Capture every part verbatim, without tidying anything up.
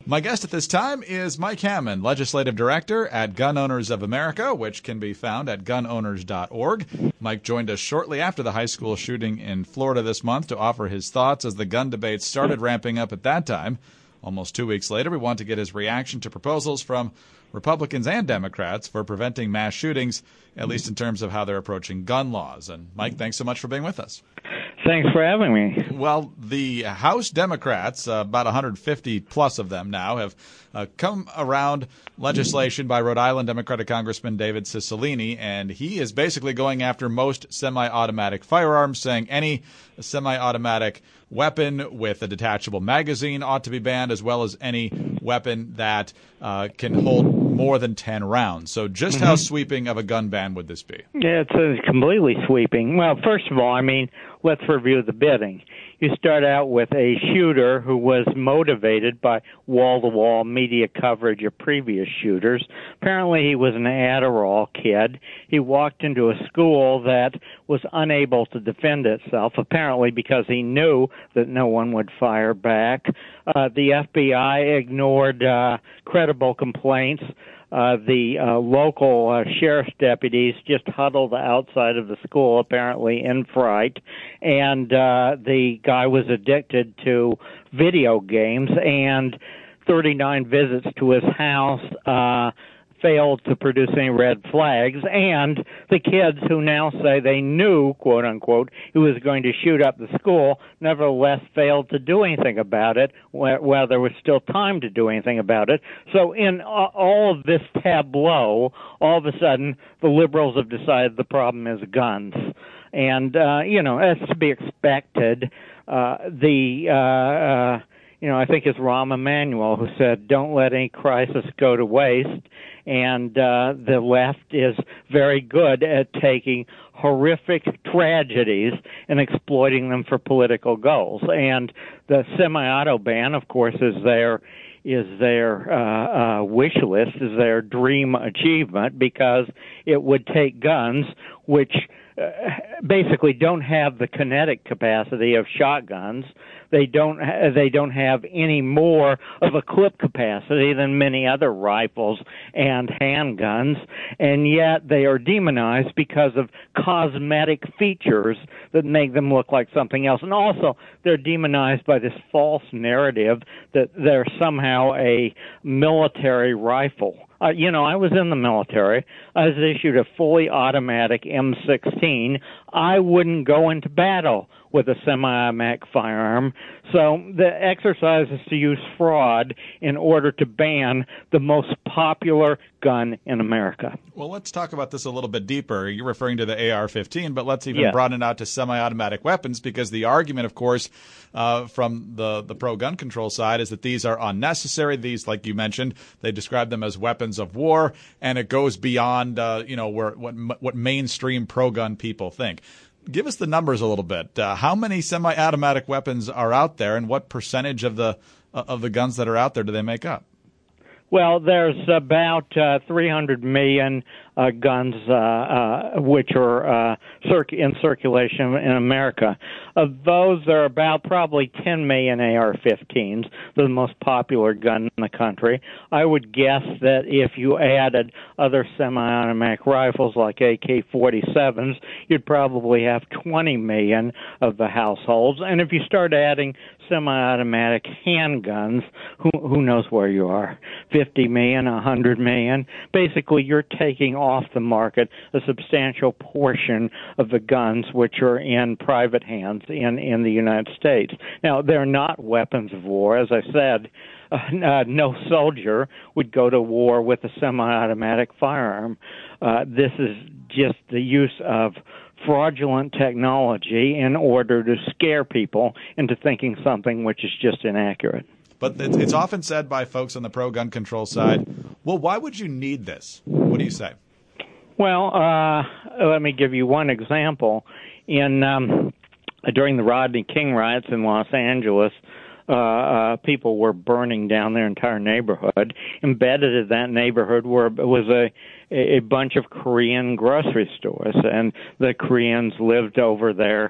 My guest at this time is Mike Hammond, Legislative Director at Gun Owners of America, which can be found at gun owners dot org. Mike joined us shortly after the high school shooting in Florida this month to offer his thoughts as the gun debate started ramping up at that time. Almost two weeks later, we want to get his reaction to proposals from Republicans and Democrats for preventing mass shootings, at least in terms of how they're approaching gun laws. And Mike, thanks so much for being with us. Thanks for having me. Well, the House Democrats, uh, about one hundred fifty plus of them now, have uh, come around legislation by Rhode Island Democratic Congressman David Cicilline, and he is basically going after most semi-automatic firearms, saying any semi-automatic weapon with a detachable magazine ought to be banned, as well as any weapon that uh, can hold more than ten rounds. So just mm-hmm. how sweeping of a gun ban would this be? Yeah, it's uh, completely sweeping. Well, first of all, I mean, let's review the bidding. You start out with a shooter who was motivated by wall-to-wall media coverage of previous shooters. Apparently he was an Adderall kid. He walked into a school that was unable to defend itself, apparently because he knew that no one would fire back. Uh, the F B I ignored uh, credible complaints. Uh, the uh, local uh, sheriff's deputies just huddled outside of the school, apparently in fright, and uh, the guy was addicted to video games, and thirty-nine visits to his house uh, failed to produce any red flags, and the kids who now say they knew, quote unquote, he was going to shoot up the school, nevertheless failed to do anything about it, while there was still time to do anything about it. So in all of this tableau, all of a sudden, the liberals have decided the problem is guns. And, uh, you know, as to be expected, uh, the... Uh, uh, You know, I think it's Rahm Emanuel who said, don't let any crisis go to waste. And uh, the left is very good at taking horrific tragedies and exploiting them for political goals. And the semi-auto ban, of course, is their is their uh, uh, wish list, is their dream achievement, because it would take guns, which uh, basically don't have the kinetic capacity of shotguns. They don't they don't have any more of a clip capacity than many other rifles and handguns, and yet they are demonized because of cosmetic features that make them look like something else. And also, they're demonized by this false narrative that they're somehow a military rifle. Uh, you know, I was in the military. I was issued a fully automatic M sixteen. I wouldn't go into battle with a semi-automatic firearm. So the exercise is to use fraud in order to ban the most popular gun in America. Well, let's talk about this a little bit deeper. You're referring to the A R fifteen, but let's even yeah. broaden it out to semi-automatic weapons, because the argument, of course, uh, from the, the pro-gun control side is that these are unnecessary. These, like you mentioned, they describe them as weapons of war, and it goes beyond, uh, you know, where, what, what mainstream pro-gun people think. Give us the numbers a little bit. Uh, how many semi-automatic weapons are out there, and what percentage of the uh, of the guns that are out there do they make up? Well, there's about uh, three hundred million uh, guns uh, uh, which are uh, circ- in circulation in America. Of those, there are about probably ten million A R fifteens, the most popular gun in the country. I would guess that if you added other semi-automatic rifles like A K forty-sevens, you'd probably have twenty million of the households. And if you start adding semi-automatic handguns, who, who knows where you are, fifty million, one hundred million. Basically, you're taking off the market a substantial portion of the guns which are in private hands in, in the United States. Now, they're not weapons of war. As I said, uh, uh, no soldier would go to war with a semi-automatic firearm. Uh, this is just the use of fraudulent technology in order to scare people into thinking something which is just inaccurate. But it's often said by folks on the pro-gun control side, well, why would you need this? What do you say? Well, uh, let me give you one example. In um, during the Rodney King riots in Los Angeles, uh, uh, people were burning down their entire neighborhood. Embedded in that neighborhood were was a a bunch of Korean grocery stores, and the Koreans lived over there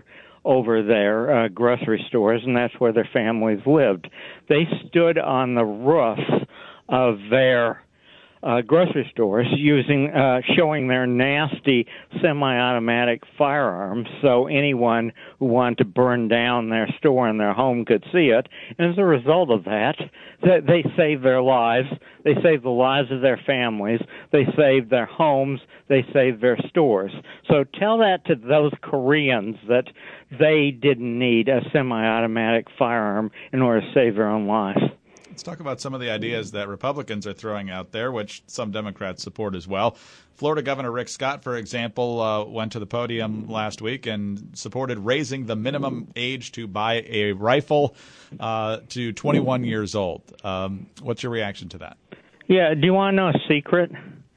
over their uh, grocery stores, and that's where their families lived. They stood on the roofs of their Uh, grocery stores using uh, showing their nasty semi-automatic firearms so anyone who wanted to burn down their store and their home could see it. And as a result of that, they saved their lives. They saved the lives of their families. They saved their homes. They saved their stores. So tell that to those Koreans that they didn't need a semi-automatic firearm in order to save their own lives. Let's talk about some of the ideas that Republicans are throwing out there, which some Democrats support as well. Florida Governor Rick Scott, for example, uh, went to the podium last week and supported raising the minimum age to buy a rifle uh, to twenty-one years old. Um, what's your reaction to that? Yeah, do you want to know a secret?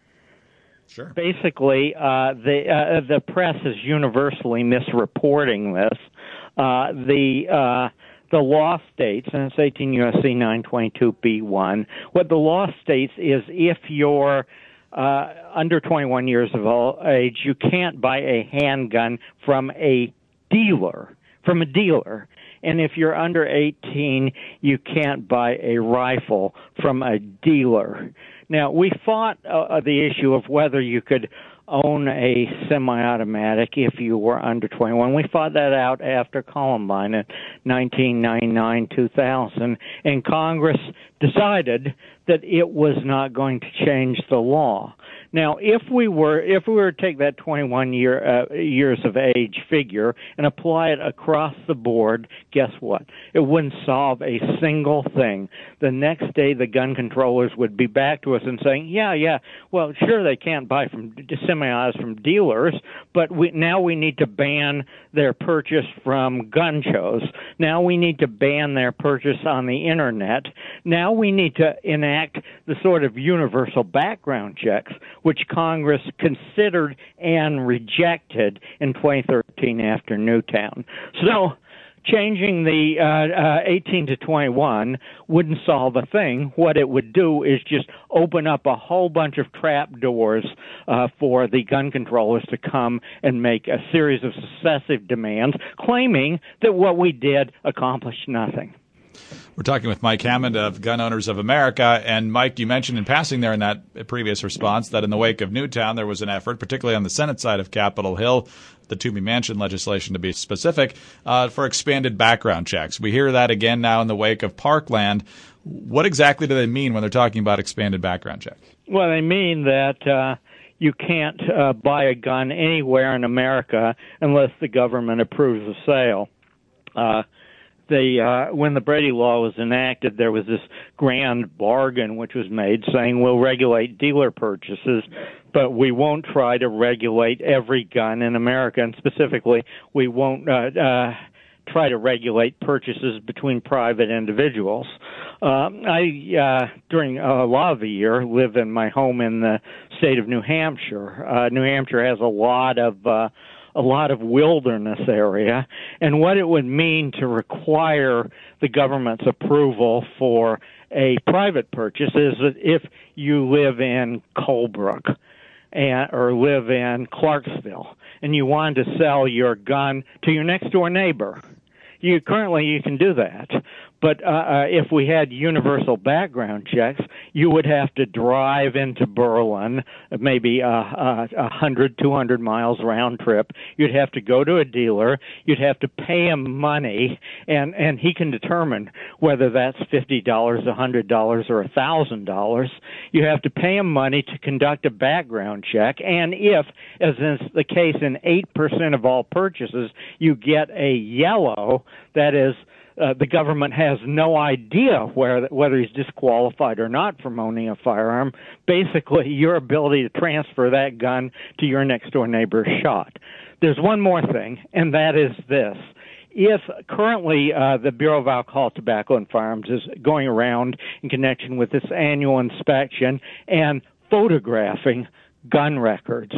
Sure. Basically, uh, the uh, the press is universally misreporting this. Uh, the uh, The law states, and it's eighteen U S C nine twenty-two B one, what the law states is if you're uh, under twenty-one years of age, you can't buy a handgun from a dealer, from a dealer. And if you're under eighteen, you can't buy a rifle from a dealer. Now, we fought uh, the issue of whether you could own a semi-automatic if you were under twenty-one. We fought that out after Columbine in nineteen ninety-nine two thousand, and Congress decided that it was not going to change the law. Now, if we were if we were to take that twenty-one year uh, years of age figure and apply it across the board, guess what? It wouldn't solve a single thing. The next day, the gun controllers would be back to us and saying, "Yeah, yeah, well, sure, they can't buy from semi-autos from dealers, but we, now we need to ban their purchase from gun shows. Now we need to ban their purchase on the internet. Now we need to enact the sort of universal background checks, which Congress considered and rejected in twenty thirteen after Newtown." So changing the uh, uh, eighteen to twenty-one wouldn't solve a thing. What it would do is just open up a whole bunch of trap doors uh, for the gun controllers to come and make a series of successive demands, claiming that what we did accomplished nothing. We're talking with Mike Hammond of Gun Owners of America. And, Mike, you mentioned in passing there in that previous response that in the wake of Newtown there was an effort, particularly on the Senate side of Capitol Hill, the Toomey Manchin legislation to be specific, uh, for expanded background checks. We hear that again now in the wake of Parkland. What exactly do they mean when they're talking about expanded background checks? Well, they mean that uh, you can't uh, buy a gun anywhere in America unless the government approves the sale. Uh The, uh, when the Brady Law was enacted, there was this grand bargain which was made saying we'll regulate dealer purchases, but we won't try to regulate every gun in America, and specifically we won't uh, uh, try to regulate purchases between private individuals. Uh, I, uh, during a lot of the year, live in my home in the state of New Hampshire. Uh, New Hampshire has a lot of uh, a lot of wilderness area, and what it would mean to require the government's approval for a private purchase is that if you live in Colebrook and, or live in Clarksville and you wanted to sell your gun to your next door neighbor, you currently you can do that. But uh, uh, if we had universal background checks, you would have to drive into Berlin, maybe uh, uh, one hundred, two hundred miles round trip. You'd have to go to a dealer. You'd have to pay him money, and, and he can determine whether that's fifty dollars, one hundred dollars, or one thousand dollars. You have to pay him money to conduct a background check, and if, as is the case in eight percent of all purchases, you get a yellow, that is, Uh, the government has no idea where, whether he's disqualified or not from owning a firearm. Basically, your ability to transfer that gun to your next-door neighbor is shot. There's one more thing, and that is this. If currently uh, the Bureau of Alcohol, Tobacco, and Firearms is going around in connection with this annual inspection and photographing gun records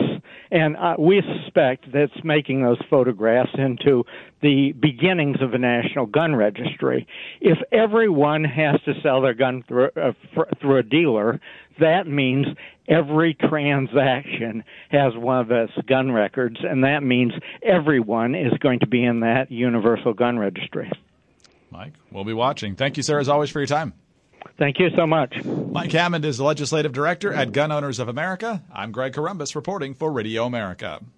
And uh, we suspect that's making those photographs into the beginnings of a national gun registry. If everyone has to sell their gun through, uh, through a dealer, that means every transaction has one of those gun records, and that means everyone is going to be in that universal gun registry. Mike, we'll be watching. Thank you, sir, as always, for your time. Thank you so much. Mike Hammond is the Legislative Director at Gun Owners of America. I'm Greg Corombos reporting for Radio America.